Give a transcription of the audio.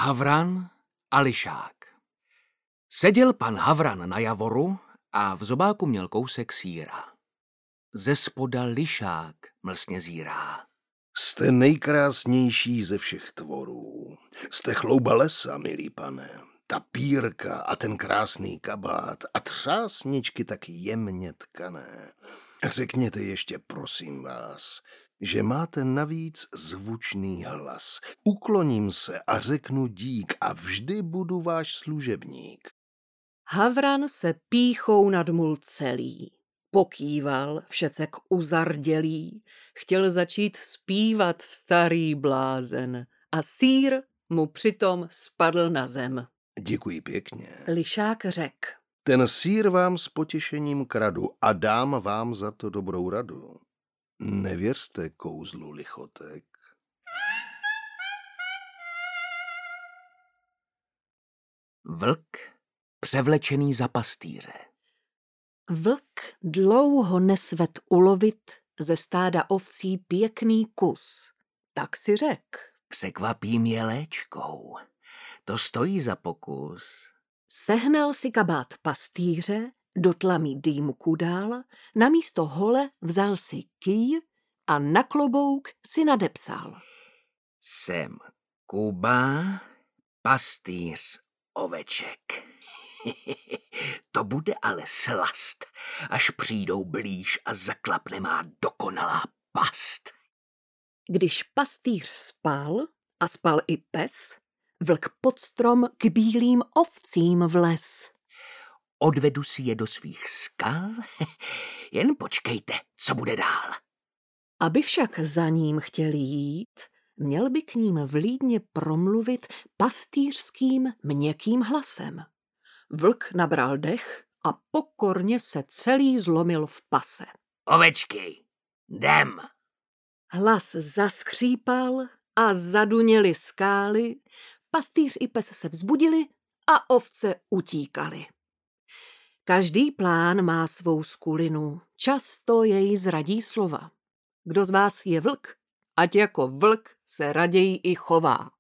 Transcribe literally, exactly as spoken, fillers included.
Havran a lišák. Seděl pan Havran na javoru a v zobáku měl kousek sýra. Ze spoda lišák mlsně zírá. Jste nejkrásnější ze všech tvorů. Jste chlouba lesa, milý pane. Ta pírka a ten krásný kabát a třásničky tak jemně tkané. Řekněte ještě, prosím vás, že máte navíc zvučný hlas. Ukloním se a řeknu dík a vždy budu váš služebník. Havran se pýchou nadmul celý. Pokýval, všecek uzardělý. Chtěl začít zpívat starý blázen a sýr mu přitom spadl na zem. Děkuji pěkně. Lišák řekl. Ten sýr vám s potěšením kradu a dám vám za to dobrou radu. Nevěřte kouzlu lichotek. Vlk převlečený za pastýře. Vlk dlouho nesvet ulovit ze stáda ovcí pěkný kus. Tak si řek. Překvapí mě léčkou. To stojí za pokus. Sehnal si kabát pastýře, do tlamí dýmku dal, namísto hole vzal si kýj a na klobouk si nadepsal. Jsem Kuba, pastýř oveček. To bude ale slast, až přijdou blíž a zaklapne má dokonalá past. Když pastýř spal a spal i pes, vlk pod strom k bílým ovcím vlez. Odvedu si je do svých skal, jen počkejte, co bude dál. Aby však za ním chtěl jít, měl by k ním vlídně promluvit pastýřským měkkým hlasem. Vlk nabral dech a pokorně se celý zlomil v pase. Ovečky, jdem. Hlas zaskřípal a zaduněly skály, pastýř i pes se vzbudili a ovce utíkaly. Každý plán má svou skulinu, často jej zradí slova. Kdo z vás je vlk, ať jako vlk se raději i chová.